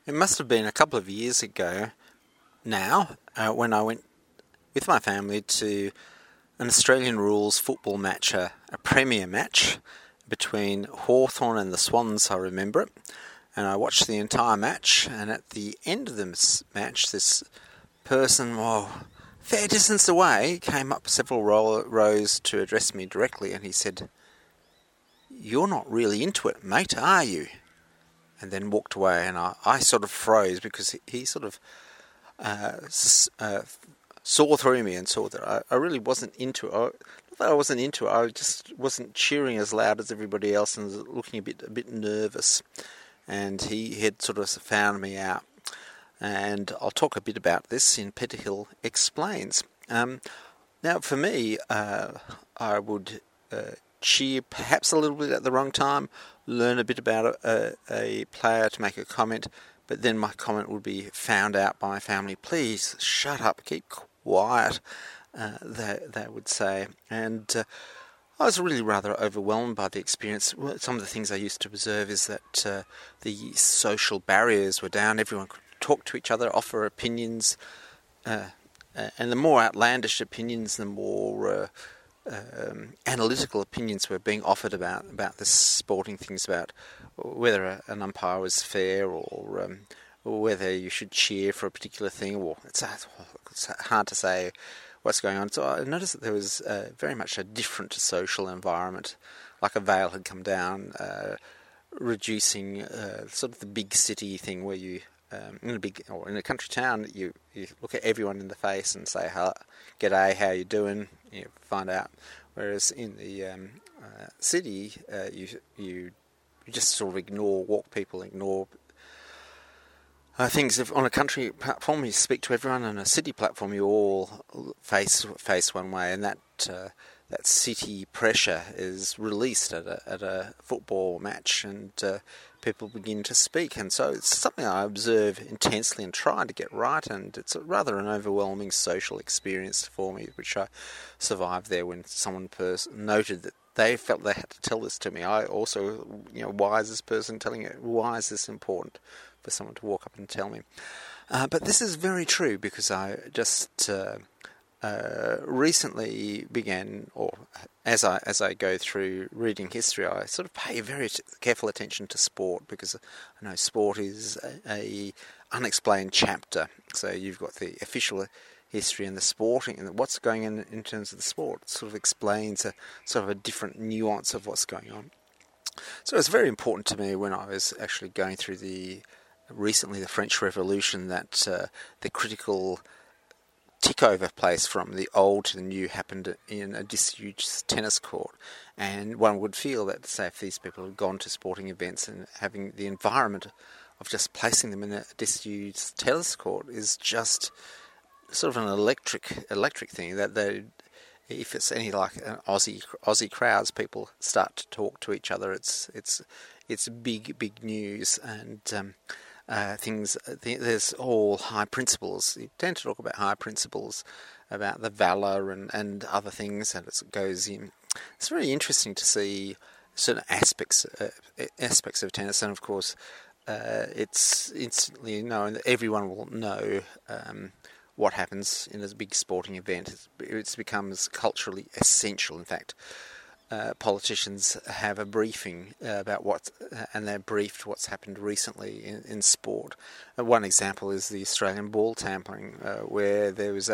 It must have been a couple of years ago now when I went with my family to an Australian rules football match, a premier match between Hawthorn and the Swans, I remember it. And I watched the entire match, and at the end of the match, this person, fair distance away, came up several rows to address me directly, and he said, "You're not really into it, mate, are you?" And then walked away, and I sort of froze because he sort of saw through me and saw that I really wasn't into it. Not that I wasn't into it, I just wasn't cheering as loud as everybody else and was looking a bit nervous. And he had sort of found me out. And I'll talk a bit about this in Peter Hill Explains. Now, for me, I would cheer perhaps a little bit at the wrong time, learn a bit about a player to make a comment, but then my comment would be found out by my family. Please shut up, keep quiet, they would say. And I was really rather overwhelmed by the experience. Some of the things I used to observe is that the social barriers were down. Everyone could talk to each other, offer opinions, and the more outlandish opinions, the more analytical opinions were being offered about the sporting things, about whether an umpire was fair or whether you should cheer for a particular thing. Or it's hard to say what's going on. So I noticed that there was very much a different social environment, like a veil had come down, reducing sort of the big city thing where you, in a country town, you look at everyone in the face and say, "G'day, how you doing?" You find out. Whereas in the city, you just sort of walk people, ignore things. If on a country platform you speak to everyone, on a city platform you all face one way, and that city pressure is released at a football match, and people begin to speak. And so it's something I observe intensely and try to get right, and it's rather an overwhelming social experience for me, which I survived there when someone noted that they felt they had to tell this to me. I also, why is this person telling it? Why is this important for someone to walk up and tell me? But this is very true, because I just recently began, or as I go through reading history, I sort of pay very careful attention to sport, because I know sport is a unexplained chapter. So you've got the official history and the sporting, and what's going on in terms of the sport. It sort of explains a sort of a different nuance of what's going on. So it's very important to me when I was actually going through recently the French Revolution, that the critical tick-over place from the old to the new happened in a disused tennis court. And one would feel that, say, if these people had gone to sporting events, and having the environment of just placing them in a disused tennis court is just sort of an electric thing, that they, if it's any like an Aussie crowds, people start to talk to each other. It's big news, and things. There's all high principles. You tend to talk about high principles, about the valour and other things, and it goes in. It's very interesting to see certain aspects of tennis, and of course, it's instantly known that everyone will know what happens in a big sporting event. It becomes culturally essential. In fact, politicians have a briefing about and they're briefed what's happened recently in sport. One example is the Australian ball tampering, where there was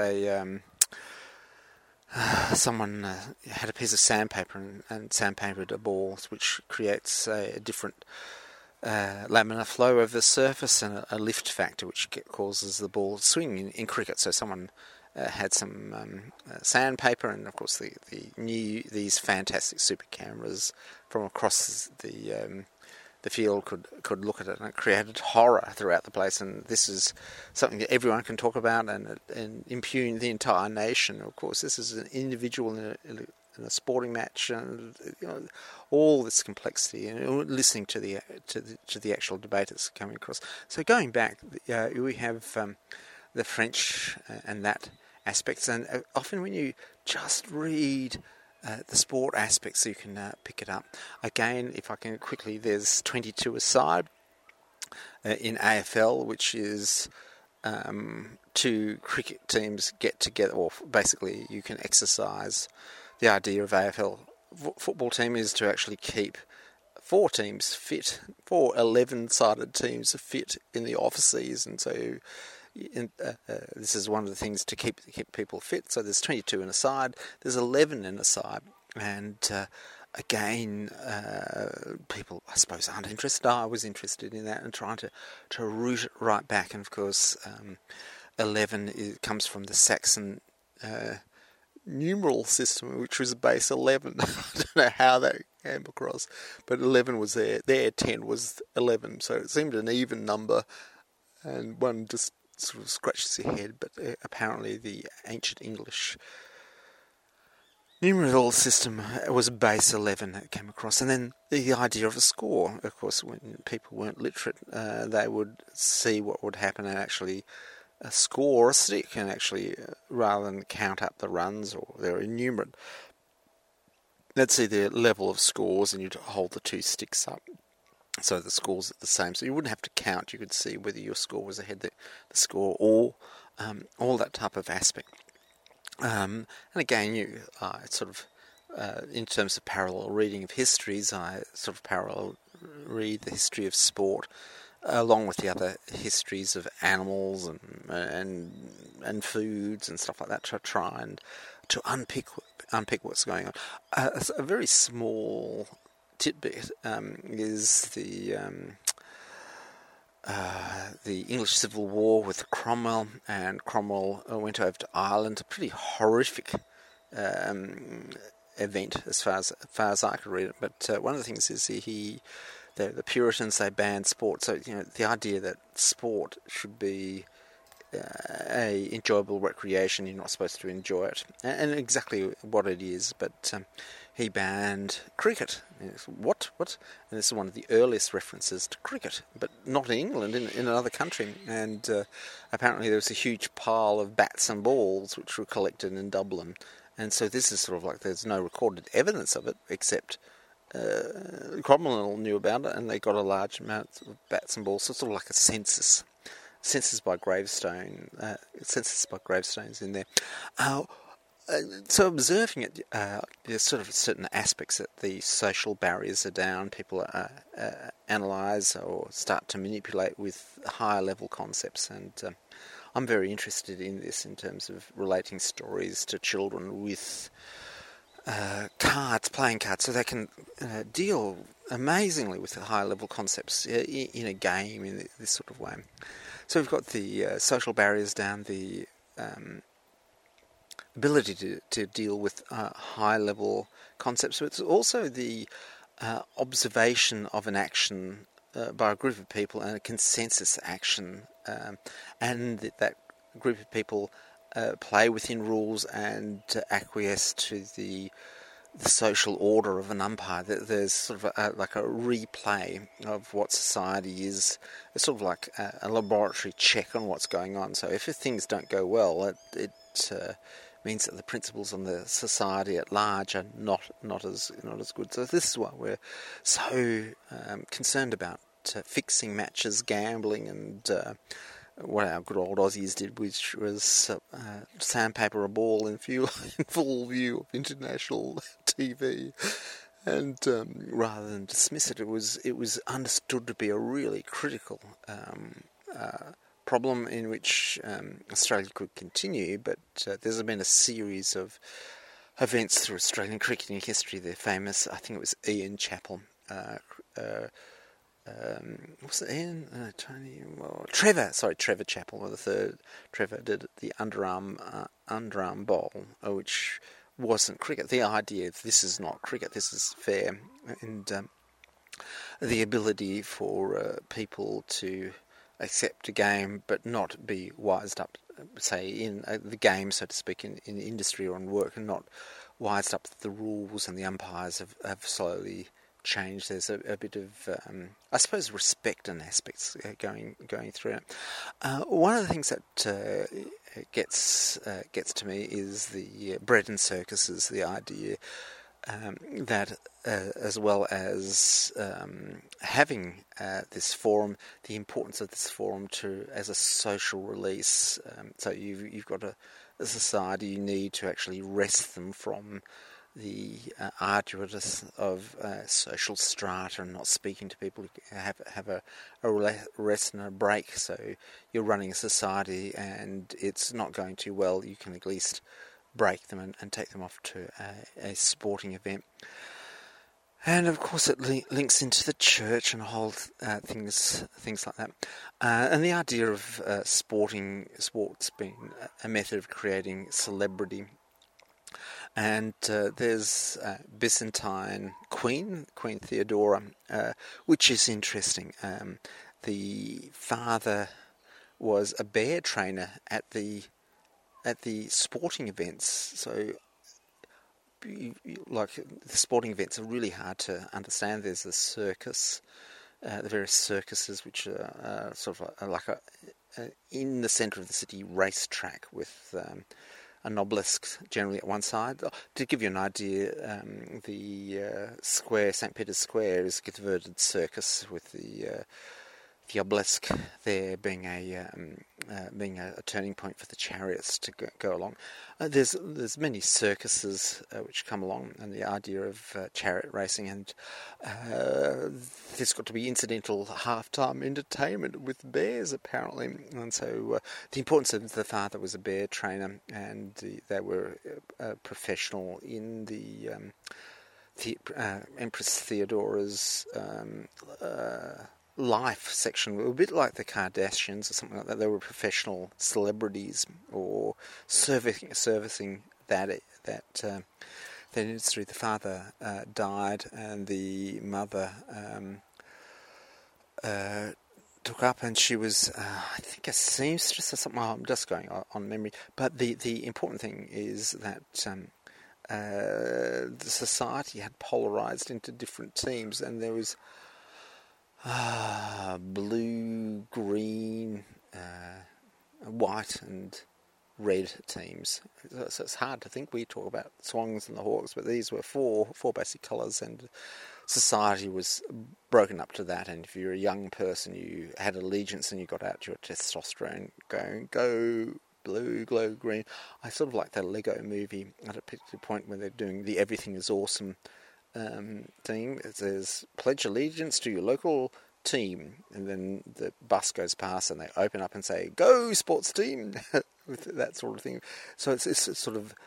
someone had a piece of sandpaper and sandpapered a ball, which creates a different laminar flow over the surface and a lift factor, which causes the ball to swing in cricket. So someone had some sandpaper, and of course these fantastic super cameras from across the field could look at it, and it created horror throughout the place. And this is something that everyone can talk about and impugn the entire nation. Of course, this is an individual in a sporting match, and all this complexity, and listening to the actual debate that's coming across. So going back, we have the French and that aspects, and often when you just read the sport aspects, you can pick it up. Again, if I can quickly, there's 22 aside. in AFL, which is two cricket teams get together, or basically you can exercise the idea of AFL football team is to actually keep four teams fit, 11-sided teams fit in the off season. So this is one of the things to keep people fit. So there's 22 in a side, there's 11 in a side, and again, people, I suppose, aren't interested. I was interested in that and trying to root it right back. And of course, 11 comes from the Saxon numeral system, which was base 11. I don't know how that came across, but 11 was there. Their 10 was 11, so it seemed an even number, and one just sort of scratches your head. But apparently the ancient English numeral system was base 11 that came across. And then the idea of a score. Of course, when people weren't literate, they would see what would happen and actually score a stick, and actually, rather than count up the runs, or they're enumerate, they'd see the level of scores and you'd hold the two sticks up so the scores are the same. So you wouldn't have to count, you could see whether your score was ahead the score, or all that type of aspect. And again, you sort of, in terms of parallel reading of histories, I sort of parallel read the history of sport along with the other histories of animals and foods and stuff like that, to try and to unpick what's going on. A very small tidbit is the English Civil War with Cromwell, and Cromwell went over to Ireland. A pretty horrific event as far as I could read it. But one of the things is the Puritans, they banned sport. So the idea that sport should be a enjoyable recreation, you're not supposed to enjoy it, and exactly what it is. But he banned cricket. What? And this is one of the earliest references to cricket, but not in England, in another country. And apparently there was a huge pile of bats and balls which were collected in Dublin. And so this is sort of like, there's no recorded evidence of it, except Cromwell knew about it, and they got a large amount of bats and balls. So it's sort of like a census by gravestone, census by gravestones in there. So observing it, there's sort of certain aspects that the social barriers are down. People analyse or start to manipulate with higher level concepts, and I'm very interested in this in terms of relating stories to children with playing cards, so they can deal amazingly with the higher level concepts in a game in this sort of way. So we've got the social barriers down, the ability to deal with high level concepts. So it's also the observation of an action by a group of people, and a consensus action, and that group of people play within rules and acquiesce to the social order of an umpire. There's sort of like a replay of what society is. It's sort of like a laboratory check on what's going on. So if things don't go well, it means that the principles on the society at large are not as good. So this is what we're so concerned about: fixing matches, gambling, and what our good old Aussies did, which was sandpaper a ball in full view of international TV, and rather than dismiss it, it was understood to be a really critical problem in which Australia could continue. But there's been a series of events through Australian cricketing history. They're famous. I think it was Ian Chappell. Was it Ian? Tony? Trevor Chappell, or the third. Trevor did the underarm bowl, which wasn't cricket. The idea of this is not cricket, this is fair, and the ability for people to accept a game but not be wised up, say in the game, so to speak, in industry or in work, and not wised up that the rules and the umpires have slowly changed. There's a bit of, I suppose, respect and aspects going through it. One of the things that gets to me is the bread and circuses, the idea that as well as having this forum, the importance of this forum as a social release. So you've got a society, you need to actually rest them from the arduous of social strata and not speaking to people. Have a rest and a break. So you're running a society and it's not going too well. You can at least break them and take them off to a sporting event. And of course it links into the church and whole things like that. And the idea of sports being a method of creating celebrity. And there's Byzantine Queen Theodora, which is interesting. The father was a bear trainer at the sporting events. So, like, the sporting events are really hard to understand. There's a circus, the various circuses, which are sort of like in the centre of the city racetrack with an obelisk generally at one side. To give you an idea, the square, St. Peter's Square, is a converted circus with the obelisk there being a turning point for the chariots to go along. There's many circuses which come along, and the idea of chariot racing, and there's got to be incidental halftime entertainment with bears apparently. And so the importance of the father was a bear trainer, and they were professional in the Empress Theodora's life section. A bit like the Kardashians or something like that. They were professional celebrities or servicing that industry. The father died, and the mother took up, and she was I think a seamstress or something. I'm just going on memory, but the important thing is that the society had polarized into different teams, and there was blue, green, white and red teams. So it's hard to think. We talk about swans and the hawks, but these were four basic colours, and society was broken up to that. And if you're a young person, you had allegiance and you got out your testosterone going, go blue, glow green. I sort of like that Lego movie at a particular point where they're doing the everything is awesome thing. It says pledge allegiance to your local team, and then the bus goes past and they open up and say go sports team with that sort of thing. So it's sort of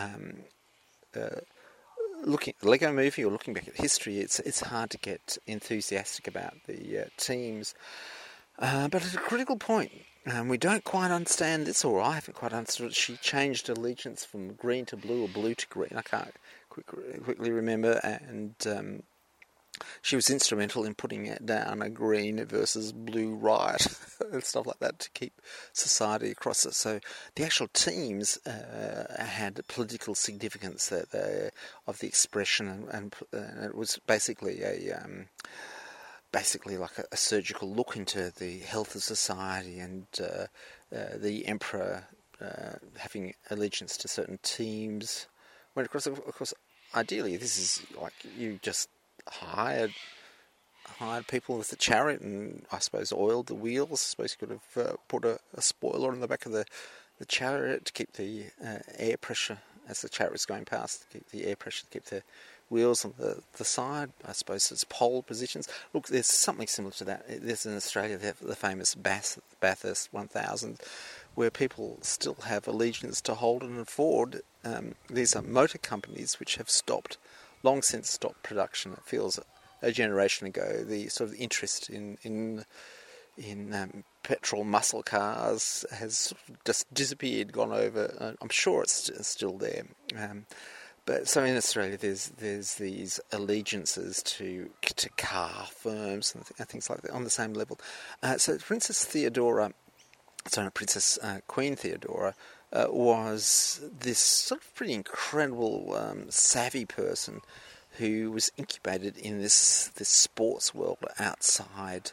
looking at the Lego movie or looking back at history, it's hard to get enthusiastic about the teams, but at a critical point, we don't quite understand this, or I haven't quite understood it. She changed allegiance from green to blue or blue to green. I can't quickly remember, and she was instrumental in putting it down a green versus blue riot and stuff like that to keep society across it. So the actual teams had political significance of the expression, and it was basically like a surgical look into the health of society, and the emperor having allegiance to certain teams. When of course, ideally, this is like you just hired people with the chariot, and I suppose oiled the wheels. I suppose you could have put a spoiler on the back of the chariot to keep the air pressure as the chariot was going past, to keep the air pressure, to keep the wheels on the side. I suppose it's pole positions. Look, there's something similar to that. There's in Australia the famous Bathurst 1000, where people still have allegiance to Holden and Ford. These are motor companies which have long since stopped production. It feels a generation ago the sort of interest in petrol muscle cars has sort of just disappeared, gone over. I'm sure it's still there. But so in Australia, there's these allegiances to car firms and things like that on the same level. So Princess Queen Theodora was this sort of pretty incredible, savvy person who was incubated in this sports world outside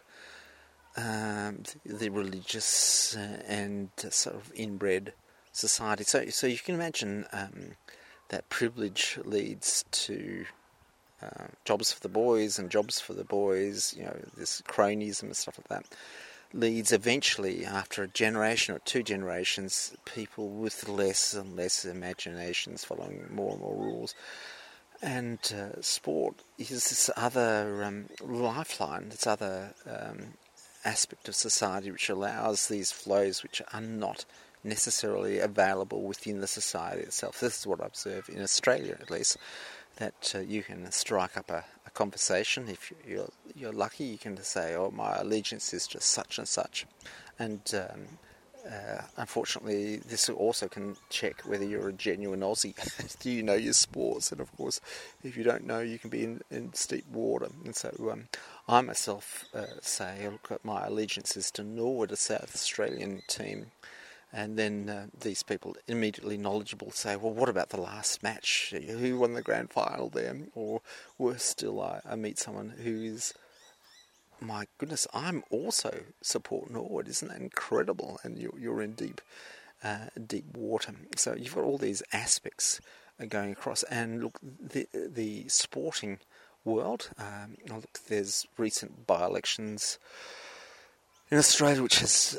the religious and sort of inbred society. So you can imagine that privilege leads to jobs for the boys and jobs for the boys, this cronyism and stuff like that, leads eventually, after a generation or 2 generations, people with less and less imaginations following more and more rules. And sport is this other lifeline, this other aspect of society which allows these flows which are not necessarily available within the society itself. This is what I observe in Australia, at least, that you can strike up a conversation. If you're lucky, you can say, "Oh, my allegiance is to such and such," and unfortunately, this also can check whether you're a genuine Aussie. Do you know your sports? And of course, if you don't know, you can be in steep water. And so, I myself say, look, at my allegiances to Norwood, a South Australian team. And then these people immediately knowledgeable say, well, what about the last match? Who won the grand final there? Or worse still, I meet someone who is, my goodness, I'm also support Norwood. Isn't that incredible? And you're in deep water. So you've got all these aspects going across. And look, the sporting world, look, there's recent by-elections in Australia, which has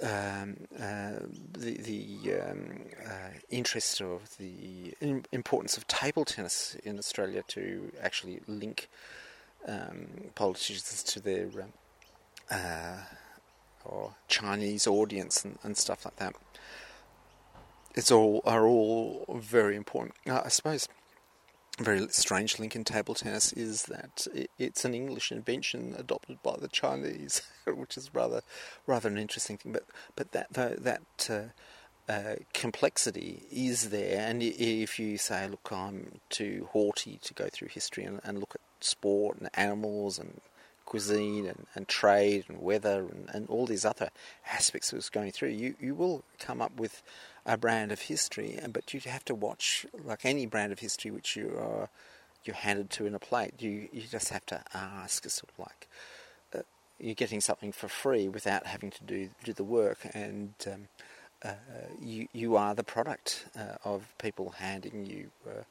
the interest of the importance of table tennis in Australia to actually link politicians to their or Chinese audience and stuff like that. Are all very important. I suppose a very strange link in table tennis is that it's an English invention adopted by the Chinese, which is rather an interesting thing. But that complexity is there, and if you say, look, I'm too haughty to go through history and look at sport and animals and cuisine and trade and weather and all these other aspects that's going through, you will come up with a brand of history, but you have to watch, like any brand of history which you're handed to in a plate. You just have to ask, sort of like you're getting something for free without having to do the work, and you are the product of people handing you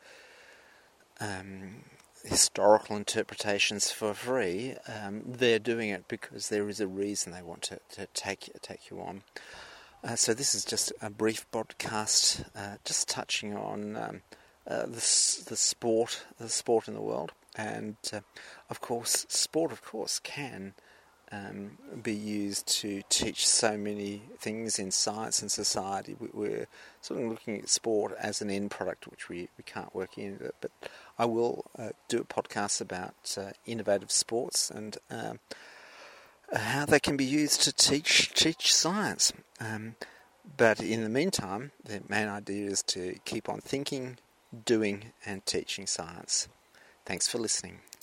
historical interpretations for free. They're doing it because there is a reason they want to take you on. So this is just a brief podcast, just touching on the sport in the world, and of course, sport, can be used to teach so many things in science and society. We're sort of looking at sport as an end product, which we can't work in. But I will do a podcast about innovative sports and how they can be used to teach science. But in the meantime, the main idea is to keep on thinking, doing, and teaching science. Thanks for listening.